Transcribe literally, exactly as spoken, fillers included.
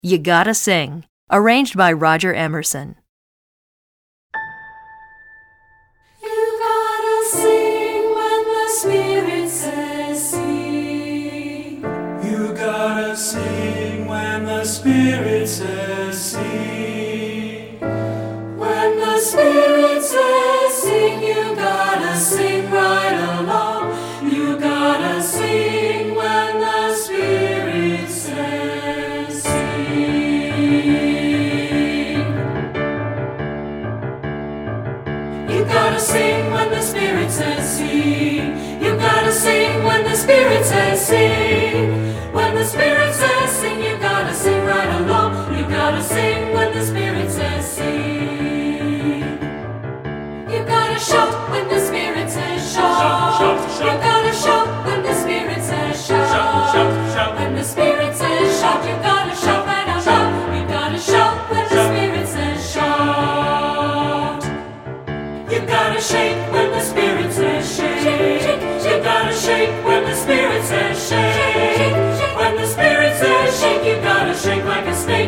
You Gotta Sing, arranged by Roger Emerson. You gotta sing when the Spirit says sing. You gotta sing when the Spirit says sing. When the Spirit says sing, you gotta sing right along. You gotta sing when the Spirit says sing. You gotta sing when the Spirit says sing. You gotta sing when the Spirit says sing. When the Spirit says sing, you gotta sing right along. You gotta sing when the Spirit says sing. You gotta shout when the Spirit says shout. Shout, shout, shout. You gotta shout when the Spirit says shout. Shout, shout, shout. When the Spirit says shout, you gotta shout right out loud. You gotta shout when the Spirit says shout. You gotta shake when the Spirit says shake. You gotta shake when the Spirit says shake. When the Spirit says shake, you gotta shake like a snake.